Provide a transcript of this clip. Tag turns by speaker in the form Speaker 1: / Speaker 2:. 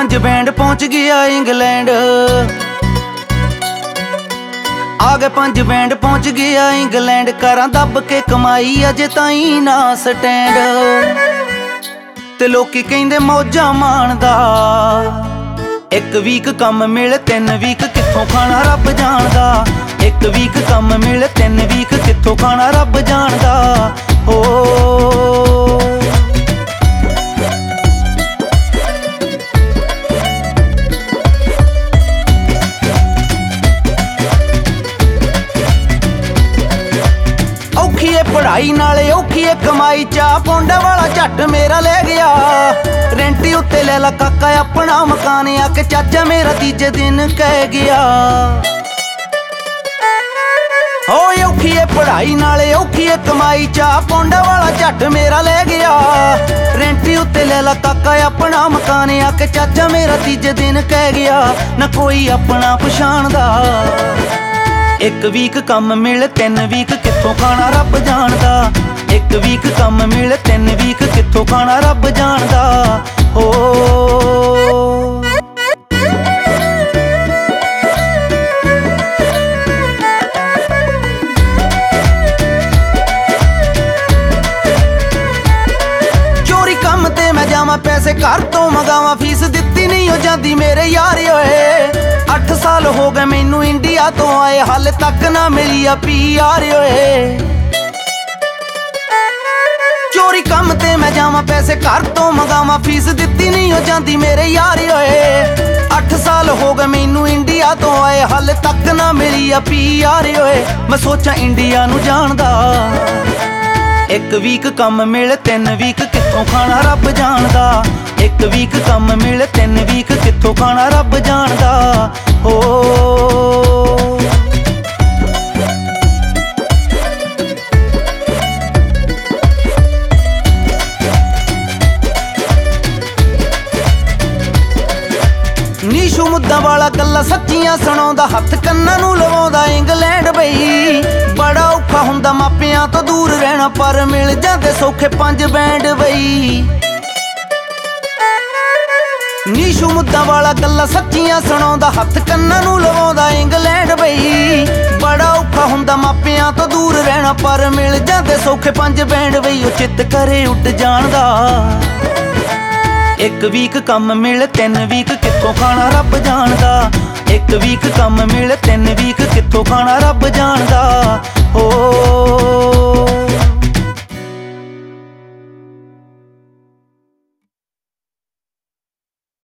Speaker 1: 5 band पहुंच गया England. आ गए 5 बैंड पहुंच गया इंग्लैंड। करा दब के कमाई अजे ताई ना स्टैंड। ते लोकी कहंदे मौजा माणदा। 1 वीक कम मिल 3 वीक कित्थों खाना रब जानदा। 1 वीक कम मिल 3 वीक कित्थों खाना रब जानदा। हो पढ़ाई नाले औखी है कमाई। चा पौंडा वाला झट मेरा ले गया। रेंटी उत्ते ले ला काका अपना मकान। आके चाचा मेरा तीजे दिन कह गया। हो औखी है पढ़ाई नाले औखी है कमाई। चा पौंडा वाला झट मेरा ले गया। रेंटी उत्ते ले ला काका अपना मकान। आके चाचा मेरा तीजे दिन कह गया। न कोई अपना पछाणदा। 1 वीक कम मिल 3 वीक कित्थों खाना रब जानदा। 1 वीक कम मिल 3 वीक कित्थों खाना रब जानदा। हो चोरी कम ते मैं जावां पैसे घर तो मंगावां। फीस दित्ती नहीं हो जांदी मेरे यार होए। 8 साल हो गए मैनू इंडिया तो आए। हाले तक ना मिली आ PR होए। चोरी कम ते मैं जावां पैसे घर तो मंगावां। फीस दित्ती नहीं हो जांदी मेरे यार होए। 8 साल हो गए मैनू इंडिया तो आए। हाले तक ना मिली आ PR होए। मैं सोचा इंडिया नू जानदा। 1 वीक कम मिल 3 वीक कित्थों खाना रब जानदा। 1 वीक कम मिल 3 वीक कित्थों खाना रब जानदा। हो नीशू मुद्दा वाला गल्लां सच्चियां सुणाउंदा। हत्थ कन्नां नूं लवाउंदा इंग्लैंड बई। बड़ा औखा हुंदा मापियां तो दूर रहना। पर मिल जांदे सौखे 5 बैंड बई। नीशू मुद्दा वाला गल्लां सच्चियां सुणाउंदा। हत्थ कन्नां नूं लवाउंदा इंग्लैंड बई। बड़ा औखा हुंदा मापियां तो दूर रहना। पर मिल जांदे सौखे 5 बैंड बई। ओ चित करे उड जानदा। 1 वीक कम मिल 3 वीक कित्थों खाना रब जानदा। 1 वीक कम मिल 3 वीक कित्थों खाना रब जानदा। हो